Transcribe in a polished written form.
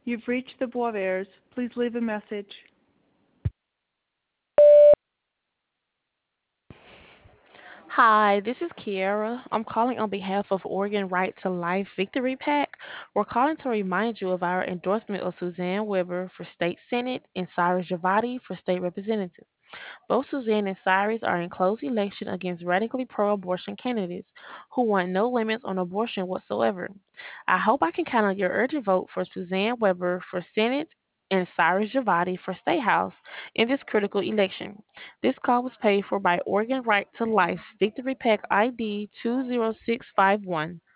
You've reached the Boisvers. Please leave a message. Hi, this is Kiara. I'm calling on behalf of Oregon Right to Life Victory PAC. We're calling to remind you of our endorsement of Suzanne Weber for State Senate and Cyrus Javati for State Representative. Both Suzanne and Cyrus are in close election against radically pro abortion candidates who want no limits on abortion whatsoever. I hope I can count on your urgent vote for Suzanne Weber for Senate and Cyrus Javati for State House in this critical election. This call was paid for by Oregon Right to Life Victory PAC ID 20651.